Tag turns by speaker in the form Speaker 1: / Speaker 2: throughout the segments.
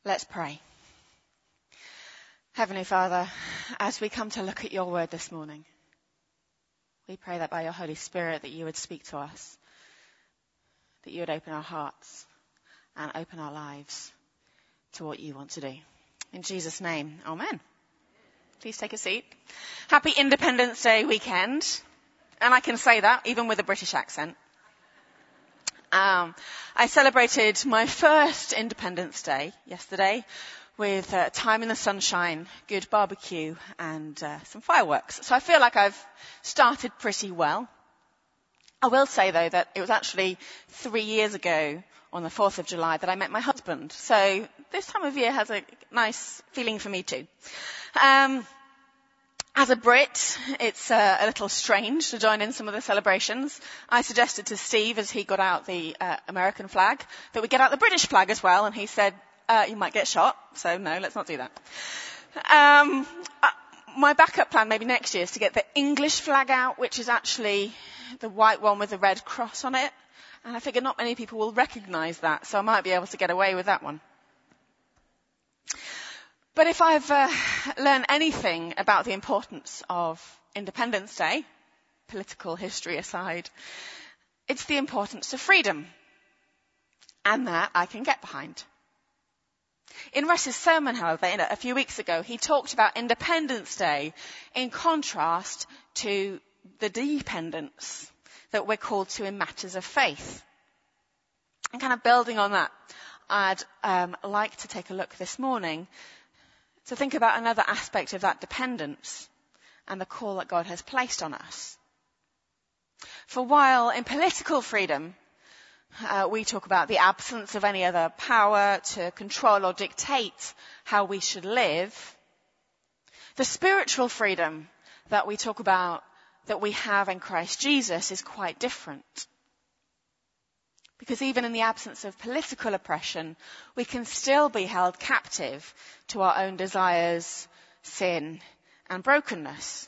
Speaker 1: Let's pray. Heavenly Father, as we come to look at your word this morning, we pray that by your Holy Spirit that you would speak to us, that you would open our hearts and open our lives to what you want to do. In Jesus' name, amen. Please take a seat. Happy Independence Day weekend. And I can say that even with a British accent. I celebrated my first Independence Day yesterday with time in the sunshine, good barbecue and some fireworks. So I feel like I've started pretty well. I will say though that it was actually 3 years ago on the 4th of July that I met my husband. So this time of year has a nice feeling for me too. As a Brit, it's a little strange to join in some of the celebrations. I suggested to Steve, as he got out the American flag, that we get out the British flag as well, and he said, you might get shot, so no, let's not do that. My backup plan maybe next year is to get the English flag out, which is actually the white one with the red cross on it, and I figure not many people will recognise that, so I might be able to get away with that one. But if I've learned anything about the importance of Independence Day, political history aside, it's the importance of freedom. And that I can get behind. In Russ's sermon, however, a few weeks ago, he talked about Independence Day in contrast to the dependence that we're called to in matters of faith. And kind of building on that, I'd like to take a look this morning to think about another aspect of that dependence and the call that God has placed on us. For while in political freedom, we talk about the absence of any other power to control or dictate how we should live, the spiritual freedom that we talk about that we have in Christ Jesus is quite different. Because even in the absence of political oppression, we can still be held captive to our own desires, sin, and brokenness.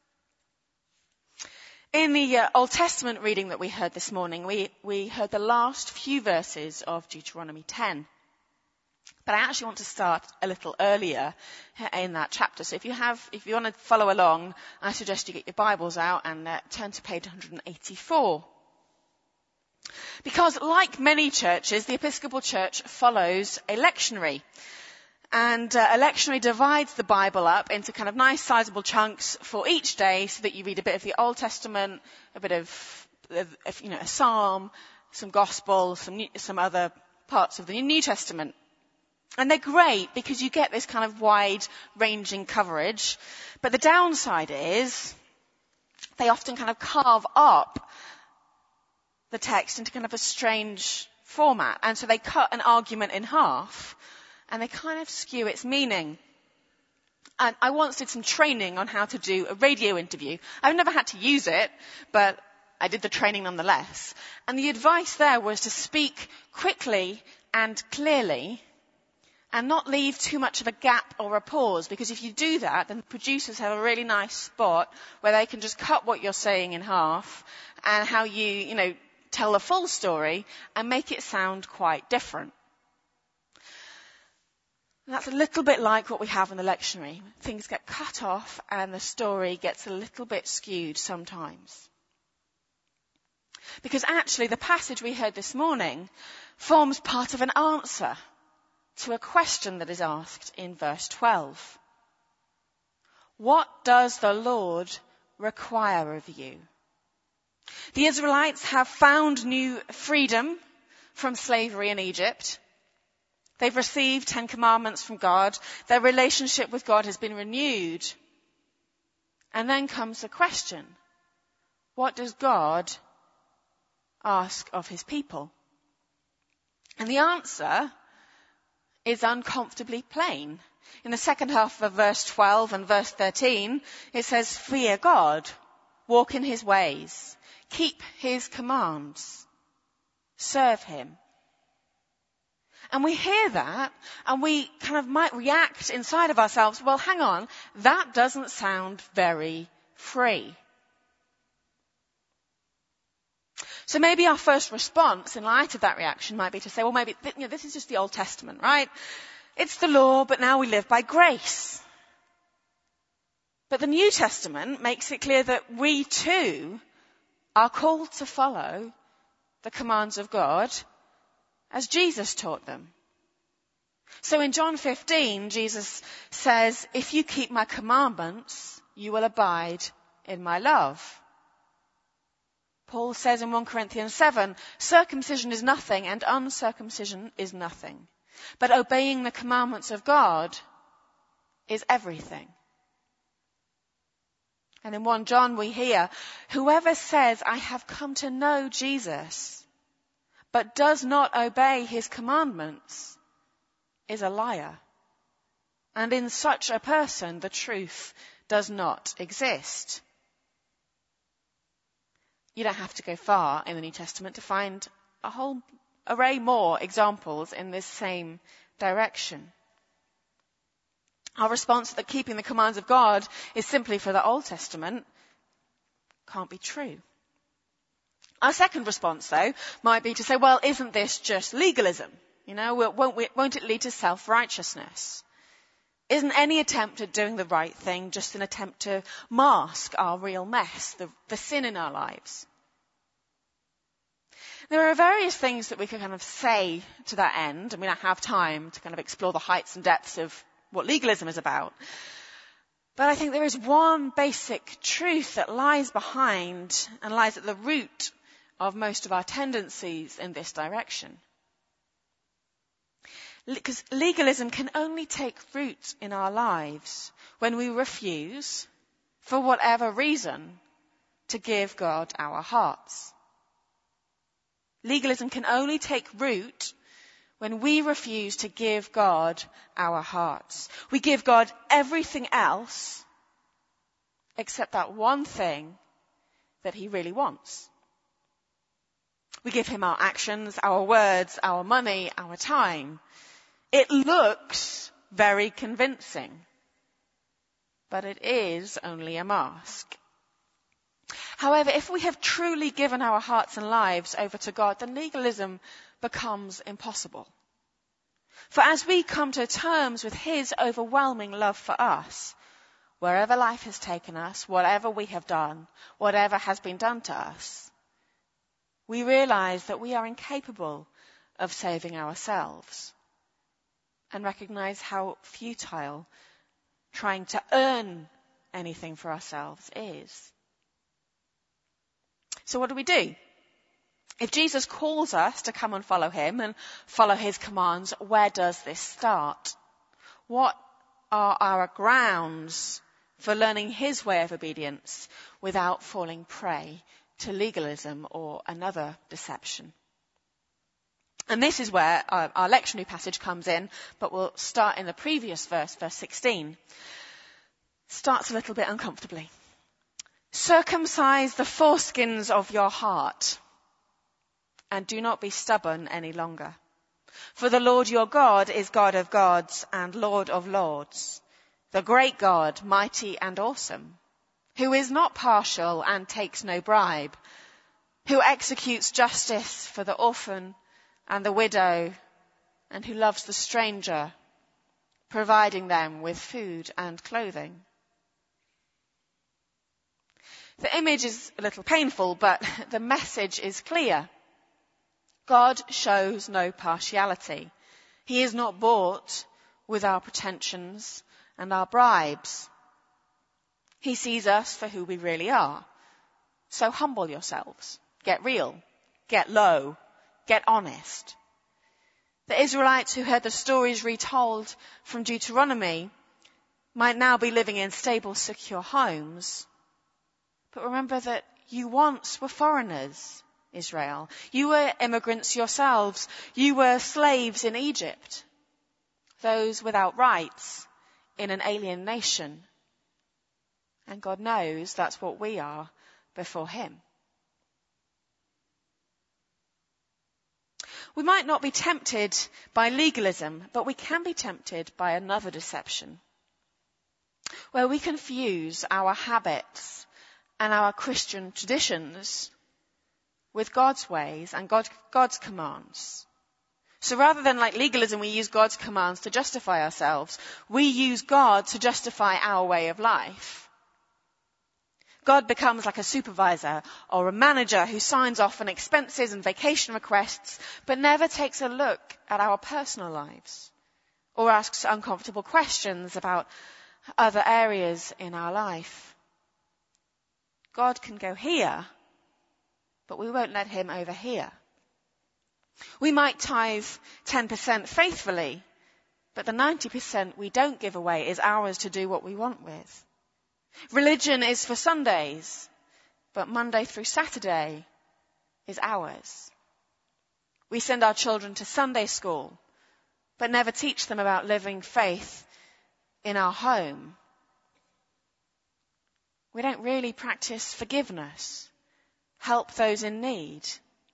Speaker 1: In the Old Testament reading that we heard this morning, we heard the last few verses of Deuteronomy 10. But I actually want to start a little earlier in that chapter. So if you want to follow along, I suggest you get your Bibles out and turn to page 184. Because like many churches, the Episcopal Church follows a lectionary. And a lectionary divides the Bible up into kind of nice sizable chunks for each day so that you read a bit of the Old Testament, a bit of a psalm, some gospel, some other parts of the New Testament. And they're great because you get this kind of wide-ranging coverage. But the downside is they often kind of carve up the text into kind of a strange format. And so they cut an argument in half and they kind of skew its meaning. And I once did some training on how to do a radio interview. I've never had to use it, but I did the training nonetheless. And the advice there was to speak quickly and clearly and not leave too much of a gap or a pause, because if you do that, then the producers have a really nice spot where they can just cut what you're saying in half and how you tell the full story and make it sound quite different. And that's a little bit like what we have in the lectionary. Things get cut off and the story gets a little bit skewed sometimes. Because actually the passage we heard this morning forms part of an answer to a question that is asked in verse 12. What does the Lord require of you? The Israelites have found new freedom from slavery in Egypt. They've received 10 commandments from God. Their relationship with God has been renewed. And then comes the question, what does God ask of his people? And the answer is uncomfortably plain. In the second half of verse 12 and verse 13, it says, fear God, walk in his ways, keep his commands, serve him. And we hear that and we kind of might react inside of ourselves, well, hang on, that doesn't sound very free. So maybe our first response in light of that reaction might be to say, well, maybe this is just the Old Testament, right? It's the law, but now we live by grace. But the New Testament makes it clear that we too are called to follow the commands of God as Jesus taught them. So in John 15, Jesus says, if you keep my commandments, you will abide in my love. Paul says in 1 Corinthians 7, circumcision is nothing and uncircumcision is nothing. But obeying the commandments of God is everything. And in 1 John we hear, whoever says, I have come to know Jesus, but does not obey his commandments, is a liar. And in such a person, the truth does not exist. You don't have to go far in the New Testament to find a whole array more examples in this same direction. Our response that keeping the commands of God is simply for the Old Testament can't be true. Our second response, though, might be to say, well, isn't this just legalism? You know, won't it lead to self-righteousness? Isn't any attempt at doing the right thing just an attempt to mask our real mess, the sin in our lives? There are various things that we could kind of say to that end, and we don't have time to kind of explore the heights and depths of what legalism is about. But I think there is one basic truth that lies behind and lies at the root of most of our tendencies in this direction. Because legalism can only take root in our lives when we refuse, for whatever reason, to give God our hearts. Legalism can only take root when we refuse to give God our hearts. We give God everything else except that one thing that he really wants. We give him our actions, our words, our money, our time. It looks very convincing, but it is only a mask. However, if we have truly given our hearts and lives over to God, then legalism becomes impossible. For as we come to terms with his overwhelming love for us, wherever life has taken us, whatever we have done, whatever has been done to us, we realize that we are incapable of saving ourselves and recognize how futile trying to earn anything for ourselves is. So what do we do? If Jesus calls us to come and follow him and follow his commands, where does this start? What are our grounds for learning his way of obedience without falling prey to legalism or another deception? And this is where our lectionary passage comes in, but we'll start in the previous verse 16. Starts a little bit uncomfortably. Circumcise the foreskins of your heart, and do not be stubborn any longer. For the Lord your God is God of gods and Lord of lords, the great God, mighty and awesome, who is not partial and takes no bribe, who executes justice for the orphan and the widow, and who loves the stranger, providing them with food and clothing. The image is a little painful, but the message is clear. God shows no partiality. He is not bought with our pretensions and our bribes. He sees us for who we really are. So humble yourselves. Get real. Get low. Get honest. The Israelites who heard the stories retold from Deuteronomy might now be living in stable, secure homes. But remember that you once were foreigners, Israel. You were immigrants yourselves. You were slaves in Egypt. Those without rights in an alien nation. And God knows that's what we are before him. We might not be tempted by legalism, but we can be tempted by another deception, where we confuse our habits and our Christian traditions with God's ways and God's commands. So rather than like legalism, we use God's commands to justify ourselves. We use God to justify our way of life. God becomes like a supervisor or a manager who signs off on expenses and vacation requests, but never takes a look at our personal lives or asks uncomfortable questions about other areas in our life. God can go here, but we won't let him over here. We might tithe 10% faithfully, but the 90% we don't give away is ours to do what we want with. Religion is for Sundays, but Monday through Saturday is ours. We send our children to Sunday school, but never teach them about living faith in our home. We don't really practice forgiveness, help those in need,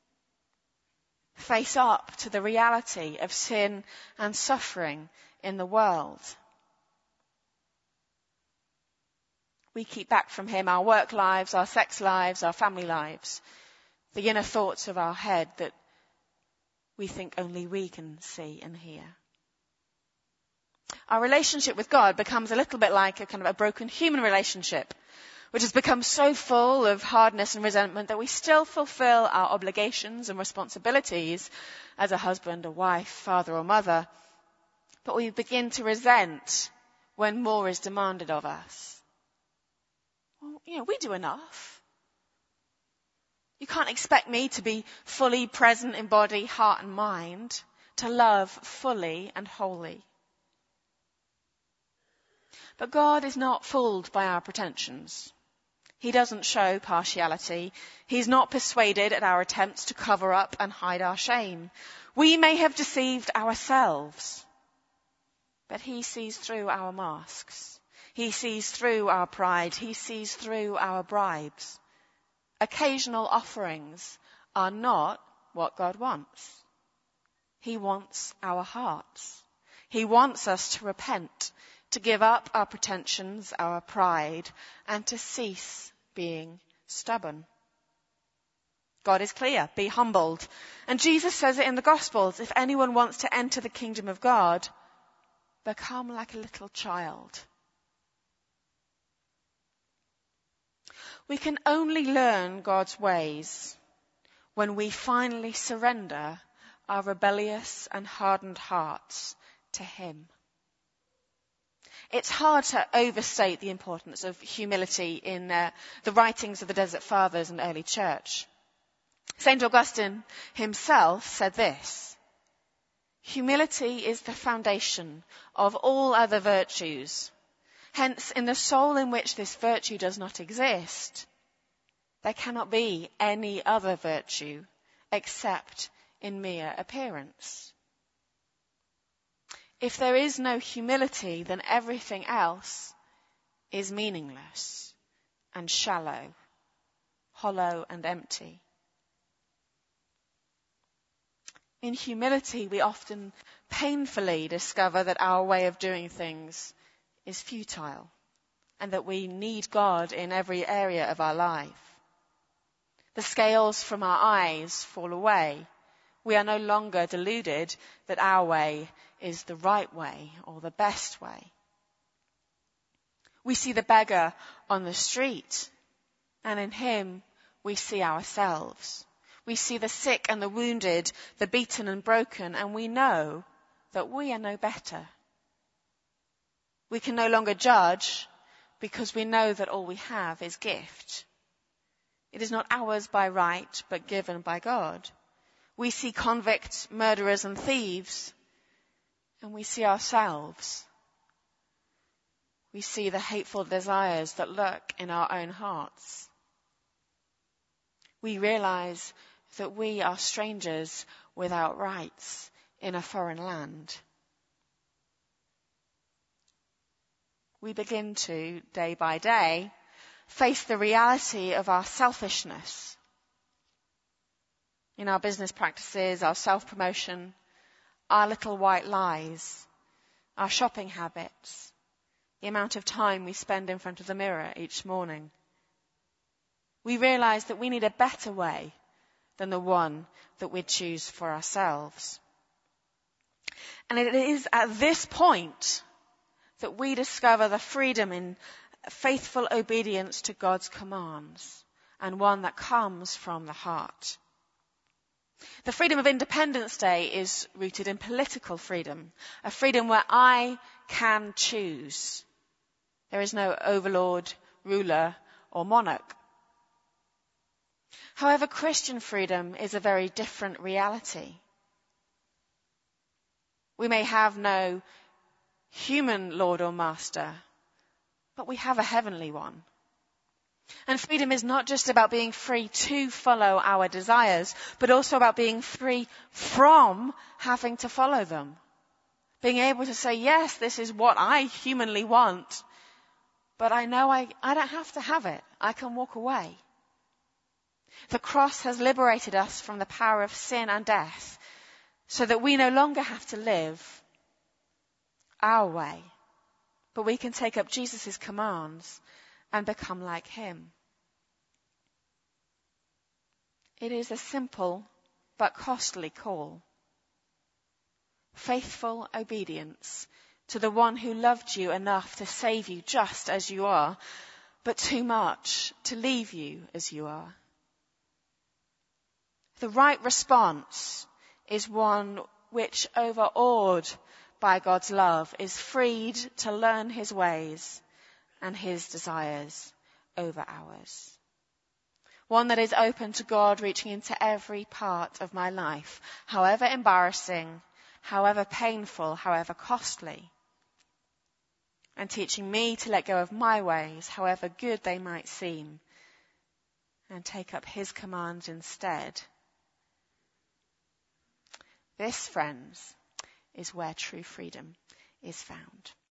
Speaker 1: face up to the reality of sin and suffering in the world. We keep back from him our work lives, our sex lives, our family lives, the inner thoughts of our head that we think only we can see and hear. Our relationship with God becomes a little bit like a kind of a broken human relationship, which has become so full of hardness and resentment that we still fulfill our obligations and responsibilities as a husband, a wife, father or mother, but we begin to resent when more is demanded of us. Well, we do enough. You can't expect me to be fully present in body, heart and mind, to love fully and wholly. But God is not fooled by our pretensions. He doesn't show partiality. He's not persuaded at our attempts to cover up and hide our shame. We may have deceived ourselves, but he sees through our masks. He sees through our pride. He sees through our bribes. Occasional offerings are not what God wants. He wants our hearts. He wants us to repent, to give up our pretensions, our pride, and to cease being stubborn. God is clear, be humbled. And Jesus says it in the Gospels, if anyone wants to enter the kingdom of God, become like a little child. We can only learn God's ways when we finally surrender our rebellious and hardened hearts to him. It's hard to overstate the importance of humility in the writings of the Desert Fathers and early church. St. Augustine himself said this: humility is the foundation of all other virtues. Hence, in the soul in which this virtue does not exist, there cannot be any other virtue except in mere appearance. If there is no humility, then everything else is meaningless and shallow, hollow and empty. In humility, we often painfully discover that our way of doing things is futile and that we need God in every area of our life. The scales from our eyes fall away. We are no longer deluded that our way is the right way or the best way. We see the beggar on the street, and in him we see ourselves. We see the sick and the wounded, the beaten and broken, and we know that we are no better. We can no longer judge because we know that all we have is gift. It is not ours by right, but given by God. We see convicts, murderers and thieves, and we see ourselves. We see the hateful desires that lurk in our own hearts. We realize that we are strangers without rights in a foreign land. We begin to, day by day, face the reality of our selfishness in our business practices, our self-promotion, our little white lies, our shopping habits, the amount of time we spend in front of the mirror each morning. We realize that we need a better way than the one that we choose for ourselves. And it is at this point that we discover the freedom in faithful obedience to God's commands, and one that comes from the heart. The freedom of Independence Day is rooted in political freedom, a freedom where I can choose. There is no overlord, ruler, or monarch. However, Christian freedom is a very different reality. We may have no human lord or master, but we have a heavenly one. And freedom is not just about being free to follow our desires, but also about being free from having to follow them. Being able to say, yes, this is what I humanly want, but I know I don't have to have it. I can walk away. The cross has liberated us from the power of sin and death, so that we no longer have to live our way, but we can take up Jesus' commands and become like him. It is a simple but costly call. Faithful obedience to the one who loved you enough to save you just as you are, but too much to leave you as you are. The right response is one which, overawed by God's love, is freed to learn his ways and his desires over ours. One that is open to God reaching into every part of my life, however embarrassing, however painful, however costly, and teaching me to let go of my ways, however good they might seem, and take up his commands instead. This, friends, is where true freedom is found.